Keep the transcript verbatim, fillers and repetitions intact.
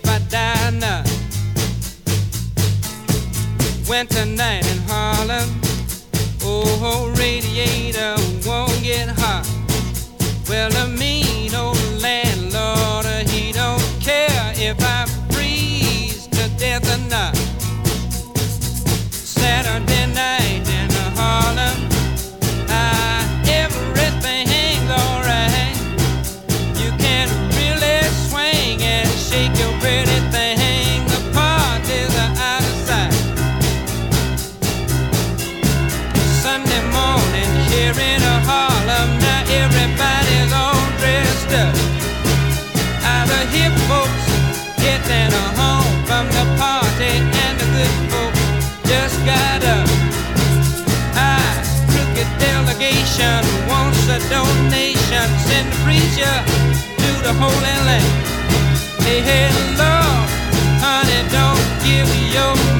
if I die now. Winter night in Harlem. Oh, radiator won't get hot. Well, the mean old landlord, he don't care if I freeze to death or not. Saturday night in Harlem, ah, everything hangs alright. You can really swing and shake your pretty thing. The parties are out of sight. Sunday morning here in Harlem, now everybody's all dressed up. All the hip folks getting home from the party, and the good folks just got up. Ah, crooked delegation wants a donation. Send the preacher to the Holy Land. Hey, hey, Lord, honey, don't give your